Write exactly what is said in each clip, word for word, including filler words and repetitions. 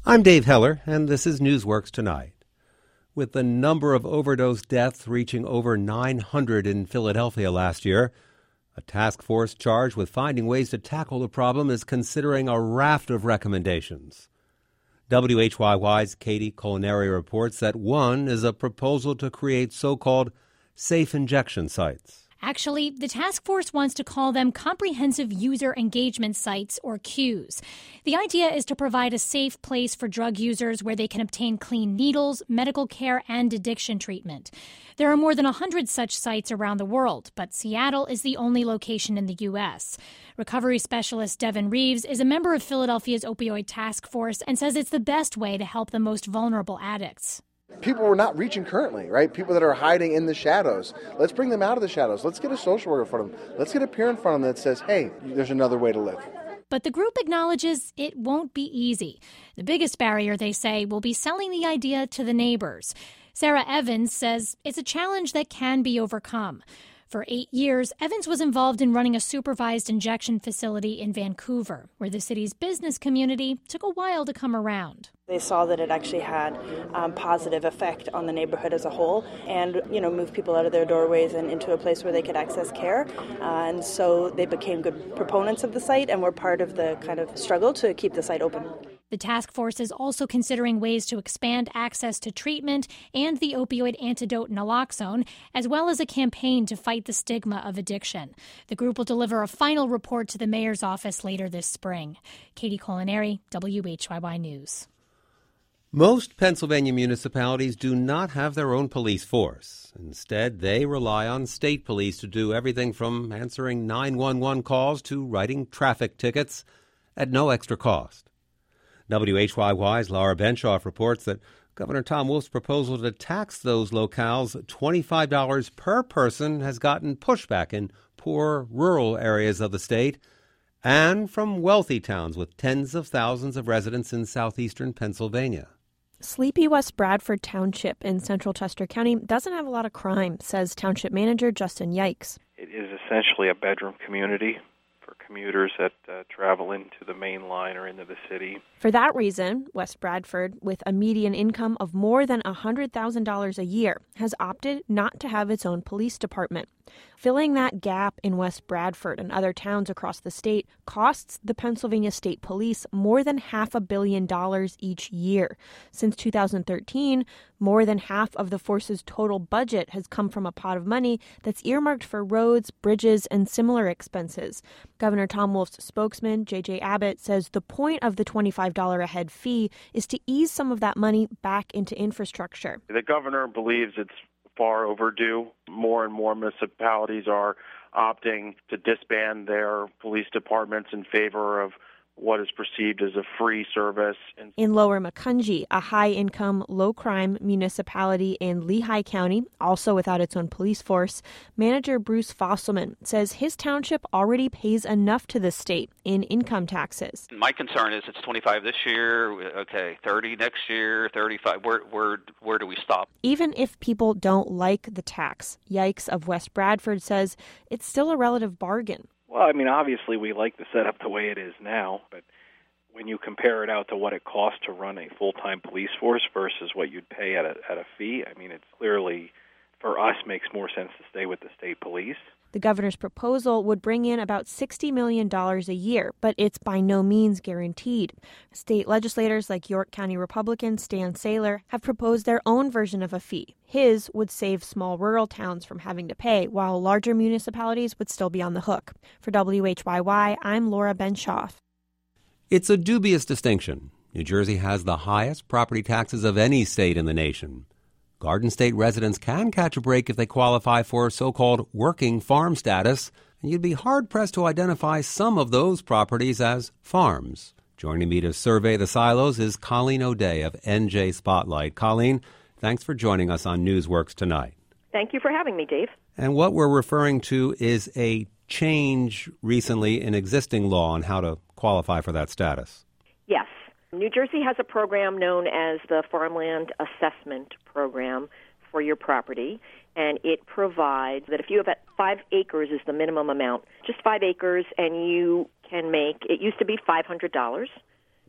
I'm Dave Heller, and this is Newsworks Tonight. With the number of overdose deaths reaching over nine hundred in Philadelphia last year, a task force charged with finding ways to tackle the problem is considering a raft of recommendations. W H Y Y's Katie Culinary reports that one is a proposal to create so-called safe injection sites. Actually, the task force wants to call them comprehensive user engagement sites, or C U Es. The idea is to provide a safe place for drug users where they can obtain clean needles, medical care, and addiction treatment. There are more than one hundred such sites around the world, but Seattle is the only location in the U S. Recovery specialist Devin Reeves is a member of Philadelphia's opioid task force and says it's the best way to help the most vulnerable addicts. People we're not reaching currently, right? People that are hiding in the shadows. Let's bring them out of the shadows. Let's get a social worker in front of them. Let's get a peer in front of them that says, hey, there's another way to live. But the group acknowledges it won't be easy. The biggest barrier, they say, will be selling the idea to the neighbors. Sarah Evans says it's a challenge that can be overcome. For eight years, Evans was involved in running a supervised injection facility in Vancouver, where the city's business community took a while to come around. They saw that it actually had um, positive effect on the neighborhood as a whole and, you know, moved people out of their doorways and into a place where they could access care. Uh, and so they became good proponents of the site and were part of the kind of struggle to keep the site open. The task force is also considering ways to expand access to treatment and the opioid antidote naloxone, as well as a campaign to fight the stigma of addiction. The group will deliver a final report to the mayor's office later this spring. Katie Culinary, W H Y Y News. Most Pennsylvania municipalities do not have their own police force. Instead, they rely on state police to do everything from answering nine one one calls to writing traffic tickets at no extra cost. W H Y Y's Laura Benshoff reports that Governor Tom Wolf's proposal to tax those locales twenty-five dollars per person has gotten pushback in poor rural areas of the state and from wealthy towns with tens of thousands of residents in southeastern Pennsylvania. Sleepy West Bradford Township in central Chester County doesn't have a lot of crime, says Township Manager Justin Yikes. It is essentially a bedroom community for commuters that uh, travel into the main line or into the city. For that reason, West Bradford, with a median income of more than one hundred thousand dollars a year, has opted not to have its own police department. Filling that gap in West Bradford and other towns across the state costs the Pennsylvania State Police more than half a billion dollars each year. Since two thousand thirteen, more than half of the force's total budget has come from a pot of money that's earmarked for roads, bridges, and similar expenses. Governor Tom Wolf's spokesman, J J Abbott, says the point of the twenty-five dollars a head fee is to ease some of that money back into infrastructure. The governor believes it's far overdue. More and more municipalities are opting to disband their police departments in favor of what is perceived as a free service. In Lower Macungie, a high-income, low-crime municipality in Lehigh County, also without its own police force, Manager Bruce Fosselman says his township already pays enough to the state in income taxes. My concern is it's twenty-five this year, okay, thirty next year, thirty-five. Where, where, where do we stop? Even if people don't like the tax, Yikes of West Bradford says it's still a relative bargain. Well, I mean, obviously we like the setup the way it is now, but when you compare it out to what it costs to run a full-time police force versus what you'd pay at a, at a fee, I mean, it clearly, for us, makes more sense to stay with the state police. The governor's proposal would bring in about sixty million dollars a year, but it's by no means guaranteed. State legislators like York County Republican Stan Saylor have proposed their own version of a fee. His would save small rural towns from having to pay, while larger municipalities would still be on the hook. For W H Y Y, I'm Laura Benshoff. It's a dubious distinction. New Jersey has the highest property taxes of any state in the nation. Garden State residents can catch a break if they qualify for so-called working farm status, and you'd be hard-pressed to identify some of those properties as farms. Joining me to survey the silos is Colleen O'Day of N J Spotlight. Colleen, thanks for joining us on Newsworks tonight. Thank you for having me, Dave. And what we're referring to is a change recently in existing law on how to qualify for that status. Yes. New Jersey has a program known as the Farmland Assessment Program for your property, and it provides that if you have five acres is the minimum amount, just five acres, and you can make, it used to be five hundred dollars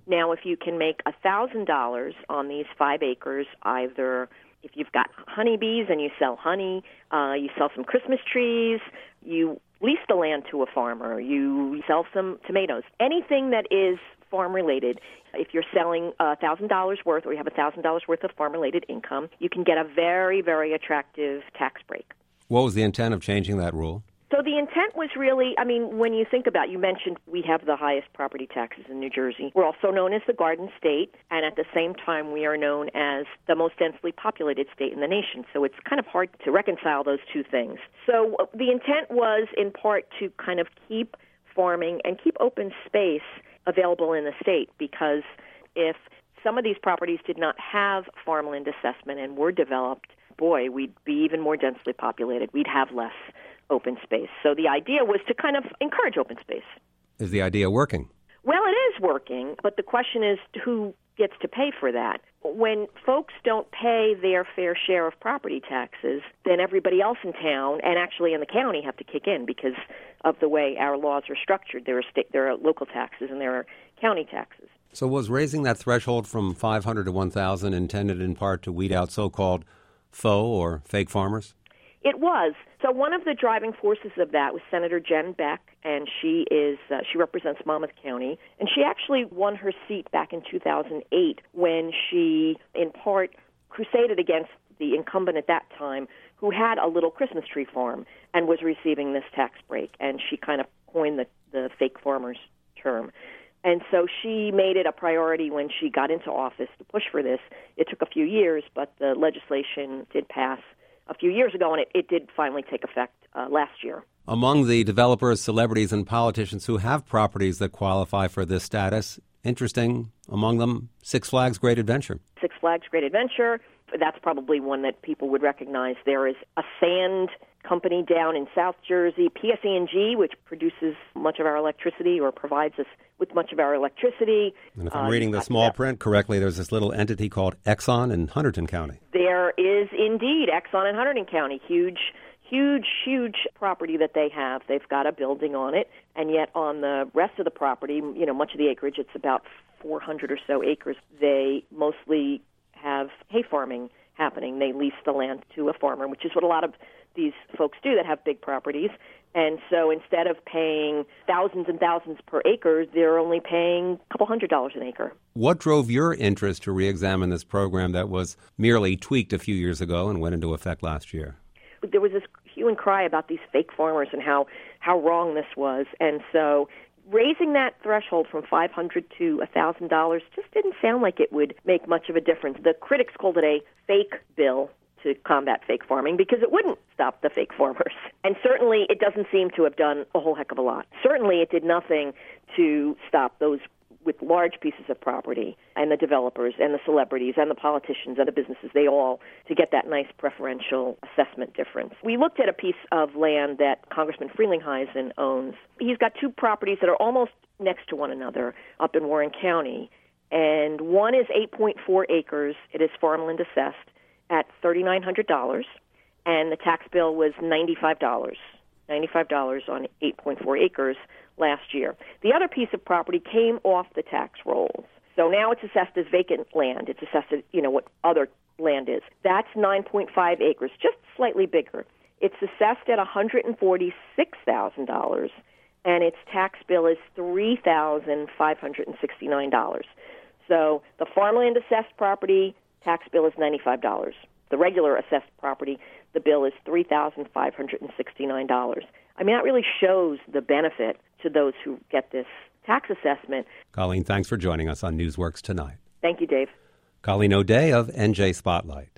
Now, if you can make one thousand dollars on these five acres, either if you've got honeybees and you sell honey, uh, you sell some Christmas trees, you lease the land to a farmer, you sell some tomatoes, anything that is farm-related, if you're selling one thousand dollars worth or you have one thousand dollars worth of farm-related income, you can get a very, very attractive tax break. What was the intent of changing that rule? So the intent was really, I mean, when you think about, you mentioned we have the highest property taxes in New Jersey. We're also known as the Garden State, and at the same time we are known as the most densely populated state in the nation. So it's kind of hard to reconcile those two things. So the intent was in part to kind of keep farming and keep open space available in the state, because if some of these properties did not have farmland assessment and were developed, boy, we'd be even more densely populated. We'd have less open space. So the idea was to kind of encourage open space. Is the idea working? Well, it is working, but the question is who gets to pay for that? When folks don't pay their fair share of property taxes, then everybody else in town and actually in the county have to kick in because of the way our laws are structured. There are state, there are local taxes and there are county taxes. So was raising that threshold from five hundred to one thousand intended in part to weed out so-called faux or fake farmers? It was. So one of the driving forces of that was Senator Jen Beck, and she is uh, she represents Monmouth County, and she actually won her seat back in two thousand eight when she, in part, crusaded against the incumbent at that time, who had a little Christmas tree farm and was receiving this tax break, and she kind of coined the, the fake farmers term. And so she made it a priority when she got into office to push for this. It took a few years, but the legislation did pass a few years ago, and it, it did finally take effect uh, last year. Among the developers, celebrities, and politicians who have properties that qualify for this status, interesting, among them, Six Flags Great Adventure. Six Flags Great Adventure, that's probably one that people would recognize. There is a sand company down in South Jersey, P S E and G, which produces much of our electricity or provides us with much of our electricity. And if I'm uh, reading the small print correctly, there's this little entity called Exxon in Hunterdon County. There is indeed Exxon in Hunterdon County, huge, huge, huge property that they have. They've got a building on it, and yet on the rest of the property, you know, much of the acreage, it's about four hundred or so acres, they mostly have hay farming happening. They lease the land to a farmer, which is what a lot of these folks do that have big properties. And so instead of paying thousands and thousands per acre, they're only paying a couple hundred dollars an acre. What drove your interest to reexamine this program that was merely tweaked a few years ago and went into effect last year? There was this hue and cry about these fake farmers and how, how wrong this was. And so raising that threshold from five hundred dollars to one thousand dollars just didn't sound like it would make much of a difference. The critics called it a fake bill to combat fake farming because it wouldn't stop the fake farmers. And certainly it doesn't seem to have done a whole heck of a lot. Certainly it did nothing to stop those with large pieces of property and the developers and the celebrities and the politicians and the businesses, they all, to get that nice preferential assessment difference. We looked at a piece of land that Congressman Frelinghuysen owns. He's got two properties that are almost next to one another up in Warren County, and one is eight point four acres. It is farmland assessed at three thousand nine hundred dollars, and the tax bill was ninety-five dollars. ninety-five dollars on eight point four acres last year. The other piece of property came off the tax rolls. So now it's assessed as vacant land. It's assessed as, you know, what other land is. That's nine point five acres, just slightly bigger. It's assessed at one hundred forty-six thousand dollars, and its tax bill is three thousand five hundred sixty-nine dollars. So the farmland assessed property tax bill is ninety-five dollars. The regular assessed property, the bill is three thousand five hundred sixty-nine dollars. I mean, that really shows the benefit to those who get this tax assessment. Colleen, thanks for joining us on Newsworks Tonight. Thank you, Dave. Colleen O'Day of N J Spotlight.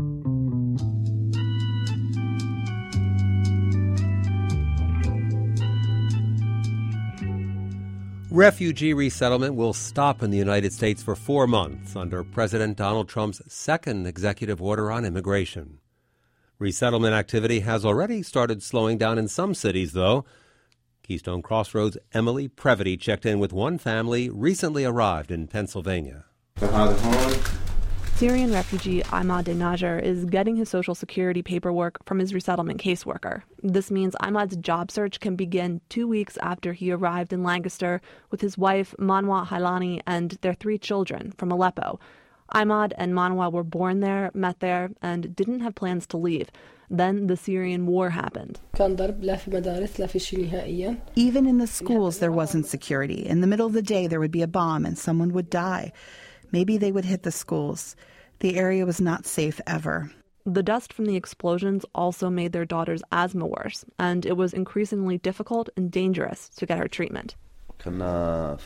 Refugee resettlement will stop in the United States for four months under President Donald Trump's second executive order on immigration. Resettlement activity has already started slowing down in some cities, though. Keystone Crossroads' Emily Previty checked in with one family recently arrived in Pennsylvania. So how's it home? Syrian refugee Ahmad Denajar is getting his Social Security paperwork from his resettlement caseworker. This means Ahmad's job search can begin two weeks after he arrived in Lancaster with his wife, Manwa Hailani, and their three children from Aleppo. Ahmad and Manwa were born there, met there, and didn't have plans to leave. Then the Syrian war happened. Even in the schools, there wasn't security. In the middle of the day, there would be a bomb and someone would die. Maybe they would hit the schools. The area was not safe ever. The dust from the explosions also made their daughter's asthma worse, and it was increasingly difficult and dangerous to get her treatment. In the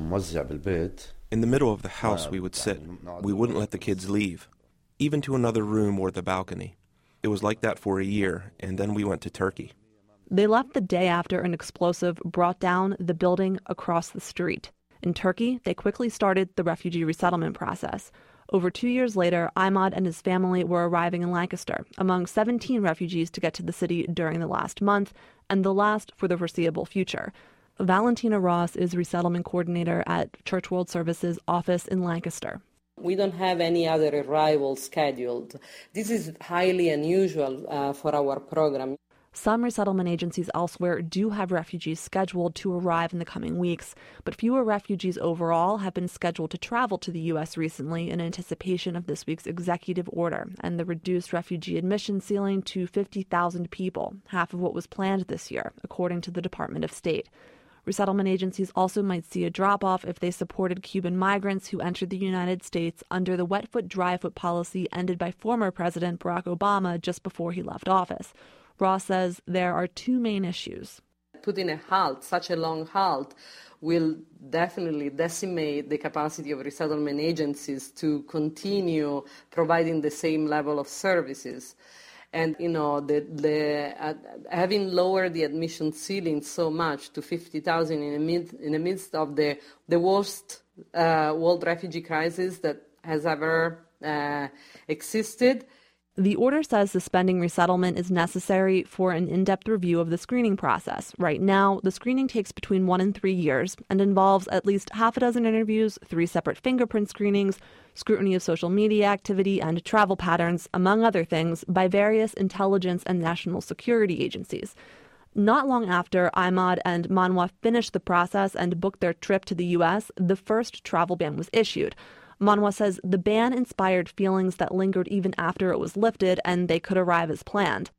middle of the house we would sit. We wouldn't let the kids leave, even to another room or the balcony. It was like that for a year, and then we went to Turkey. They left the day after an explosive brought down the building across the street. In Turkey, they quickly started the refugee resettlement process. Over two years later, Ahmad and his family were arriving in Lancaster, among seventeen refugees to get to the city during the last month, and the last for the foreseeable future. Valentina Ross is resettlement coordinator at Church World Services office in Lancaster. We don't have any other arrivals scheduled. This is highly unusual uh, for our program. Some resettlement agencies elsewhere do have refugees scheduled to arrive in the coming weeks, but fewer refugees overall have been scheduled to travel to the U S recently in anticipation of this week's executive order and the reduced refugee admission ceiling to fifty thousand people, half of what was planned this year, according to the Department of State. Resettlement agencies also might see a drop-off if they supported Cuban migrants who entered the United States under the wet foot, dry foot policy ended by former President Barack Obama just before he left office. Ross says there are two main issues. Putting a halt, such a long halt, will definitely decimate the capacity of resettlement agencies to continue providing the same level of services. And, you know, the, the, uh, having lowered the admission ceiling so much to fifty thousand in the, mid, in the midst of the, the worst uh, world refugee crisis that has ever uh, existed. The order says suspending resettlement is necessary for an in-depth review of the screening process. Right now, the screening takes between one and three years and involves at least half a dozen interviews, three separate fingerprint screenings, scrutiny of social media activity and travel patterns, among other things, by various intelligence and national security agencies. Not long after Ahmad and Manwa finished the process and booked their trip to the U S, the first travel ban was issued. Manwa says the ban inspired feelings that lingered even after it was lifted and they could arrive as planned.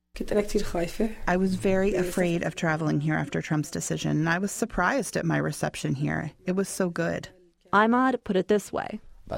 I was very afraid of traveling here after Trump's decision, and I was surprised at my reception here. It was so good. Ahmad put it this way. My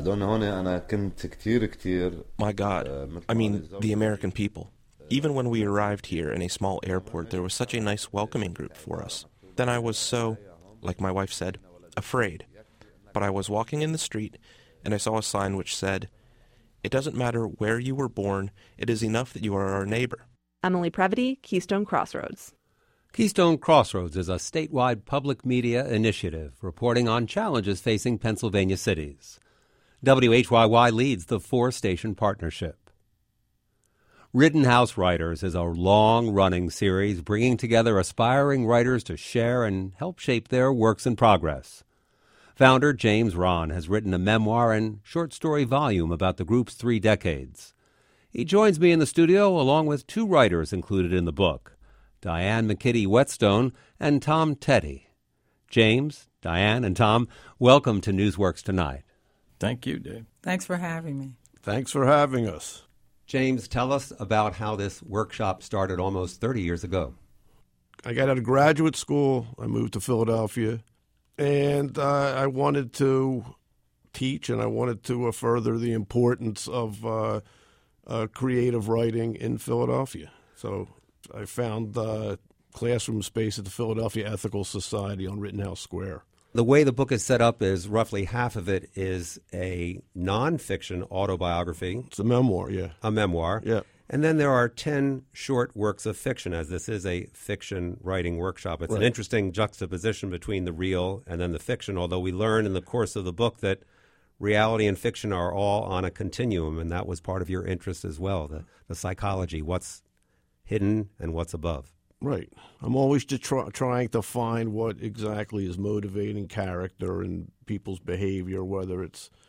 God, I mean, the American people. Even when we arrived here in a small airport, there was such a nice welcoming group for us. Then I was so, like my wife said, afraid. But I was walking in the street, and I saw a sign which said, "It doesn't matter where you were born, it is enough that you are our neighbor." Emily Previty, Keystone Crossroads. Keystone Crossroads is a statewide public media initiative reporting on challenges facing Pennsylvania cities. W H Y Y leads the four-station partnership. Rittenhouse Writers is a long-running series bringing together aspiring writers to share and help shape their works in progress. Founder James Rahn has written a memoir and short story volume about the group's three decades. He joins me in the studio along with two writers included in the book, Diane McKitty Whetstone and Tom Teddy. James, Diane, and Tom, welcome to Newsworks Tonight. Thank you, Dave. Thanks for having me. Thanks for having us. James, tell us about how this workshop started almost thirty years ago. I got out of graduate school. I moved to Philadelphia. And uh, I wanted to teach, and I wanted to uh, further the importance of uh, uh, creative writing in Philadelphia. So I found uh, classroom space at the Philadelphia Ethical Society on Rittenhouse Square. The way the book is set up is roughly half of it is a nonfiction autobiography. It's a memoir, yeah. A memoir. Yeah. And then there are ten short works of fiction, as this is a fiction writing workshop. It's right. An interesting juxtaposition between the real and then the fiction, although we learn in the course of the book that reality and fiction are all on a continuum, and that was part of your interest as well, the, the psychology, what's hidden and what's above. Right. I'm always just try, trying to find what exactly is motivating character and people's behavior, whether it's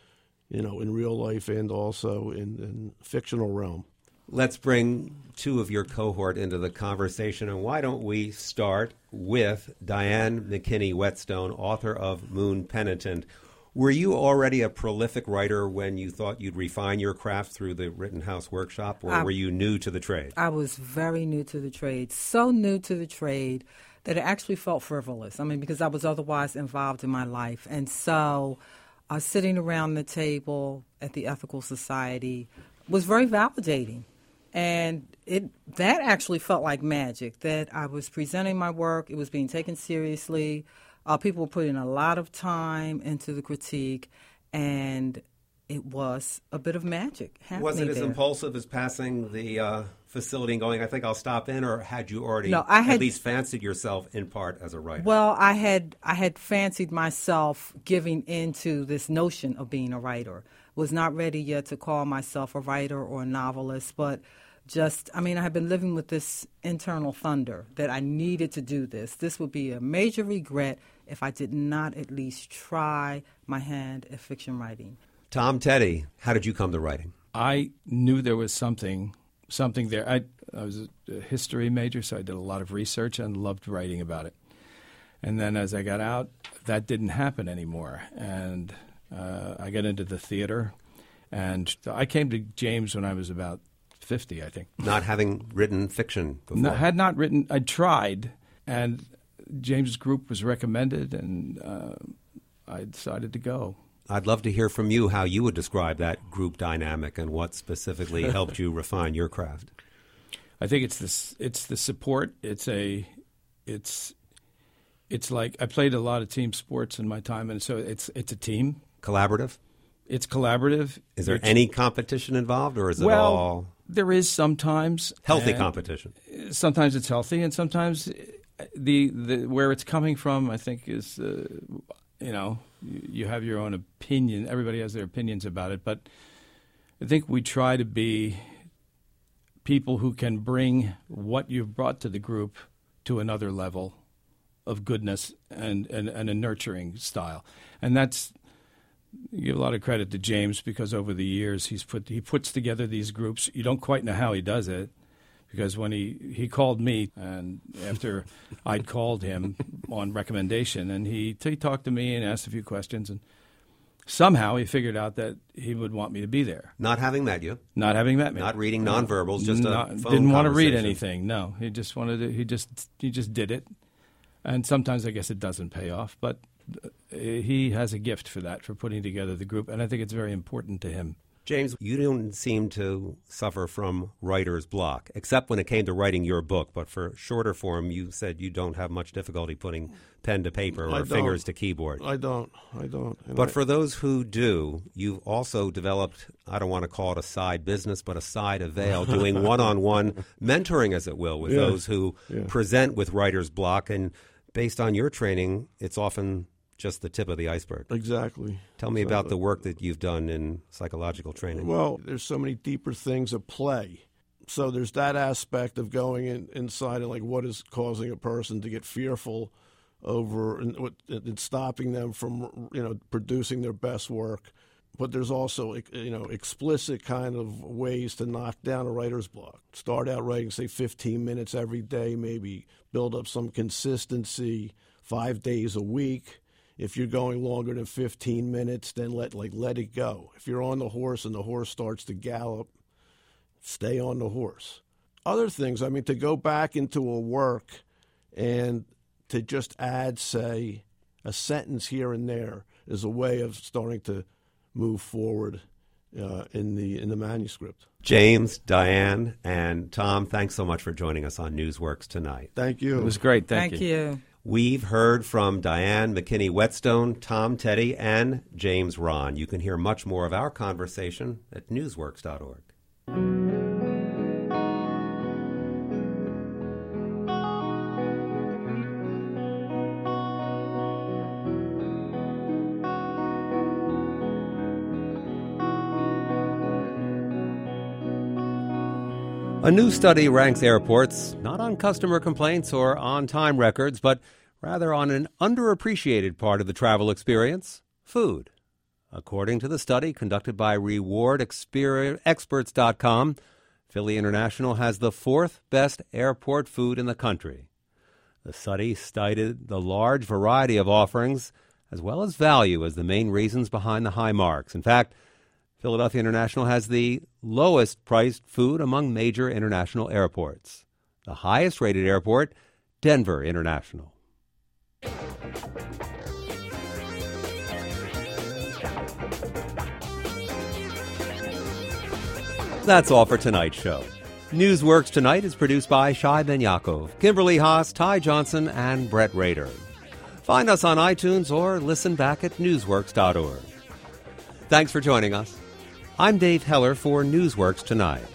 you know, in real life and also in, in fictional realm. Let's bring two of your cohort into the conversation, and why don't we start with Diane McKinney Whetstone, author of Moon Penitent. Were you already a prolific writer when you thought you'd refine your craft through the Rittenhouse Workshop, or I, were you new to the trade? I was very new to the trade, so new to the trade that it actually felt frivolous. I mean, because I was otherwise involved in my life. And so uh, sitting around the table at the Ethical Society was very validating. And it that actually felt like magic, that I was presenting my work, it was being taken seriously. Uh, people were putting a lot of time into the critique, and it was a bit of magic happening. Was it as there. impulsive as passing the uh, facility and going, I think I'll stop in, or had you already no, I had, at least fancied yourself in part as a writer? Well, I had I had fancied myself giving into this notion of being a writer. Was not ready yet to call myself a writer or a novelist, but just, I mean, I had been living with this internal thunder that I needed to do this. This would be a major regret if I did not at least try my hand at fiction writing. Tom Teddy, how did you come to writing? I knew there was something something there. I, I was a history major, so I did a lot of research and loved writing about it. And then as I got out, that didn't happen anymore. And uh, I got into the theater. And I came to James when I was about fifty, I think. Not having written fiction before? No, had not written. I tried, and James' group was recommended, and uh, I decided to go. I'd love to hear from you how you would describe that group dynamic and what specifically helped you refine your craft. I think it's this. It's the support. It's a. It's. It's like I played a lot of team sports in my time, and so it's it's a team. Collaborative? It's collaborative. Is there it's, any competition involved, or is it well, all... There is sometimes. Healthy competition. Sometimes it's healthy, and sometimes the, the where it's coming from, I think, is, uh, you know, you, you have your own opinion. Everybody has their opinions about it, but I think we try to be people who can bring what you've brought to the group to another level of goodness and, and, and a nurturing style. And that's... You give a lot of credit to James because over the years he's put he puts together these groups. You don't quite know how he does it because when he, he called me and after I'd called him on recommendation and he he talked to me and asked a few questions and somehow he figured out that he would want me to be there. Not having met you. Not having met me. Not reading nonverbals, just a Not, phone didn't want to read conversation. anything. No, he just wanted to, he just he just did it. And sometimes I guess it doesn't pay off, but he has a gift for that, for putting together the group, and I think it's very important to him. James, you don't seem to suffer from writer's block, except when it came to writing your book. But for shorter form, you said you don't have much difficulty putting pen to paper or fingers to keyboard. I don't. I don't. And but I, for those who do, you've also developed, I don't want to call it a side business, but a side avail, doing one-on-one mentoring, as it will, with yeah, those who yeah. present with writer's block. And based on your training, it's often just the tip of the iceberg. Exactly. Tell me exactly. about the work that you've done in psychological training. Well, there's so many deeper things at play. So there's that aspect of going in, inside and like what is causing a person to get fearful over and, and stopping them from, you know, producing their best work. But there's also, you know, explicit kind of ways to knock down a writer's block. Start out writing, say, fifteen minutes every day, maybe build up some consistency, five days a week. If you're going longer than fifteen minutes, then let like let it go. If you're on the horse and the horse starts to gallop, stay on the horse. Other things, I mean, to go back into a work and to just add, say, a sentence here and there is a way of starting to move forward uh, in the in the manuscript. James, Diane, and Tom, thanks so much for joining us on Newsworks tonight. Thank you. It was great. Thank, Thank you. you. We've heard from Diane McKinney Whetstone, Tom Teddy, and James Ron. You can hear much more of our conversation at newsworks dot org. A new study ranks airports not on customer complaints or on-time records, but rather on an underappreciated part of the travel experience, food. According to the study conducted by reward experts dot com, Philly International has the fourth best airport food in the country. The study cited the large variety of offerings as well as value as the main reasons behind the high marks. In fact, Philadelphia International has the lowest priced food among major international airports. The highest rated airport, Denver International. That's all for tonight's show. Newsworks Tonight is produced by Shai Ben Yaakov, Kimberly Haas, Ty Johnson, and Brett Rader. Find us on iTunes or listen back at newsworks dot org. Thanks for joining us. I'm Dave Heller for Newsworks Tonight.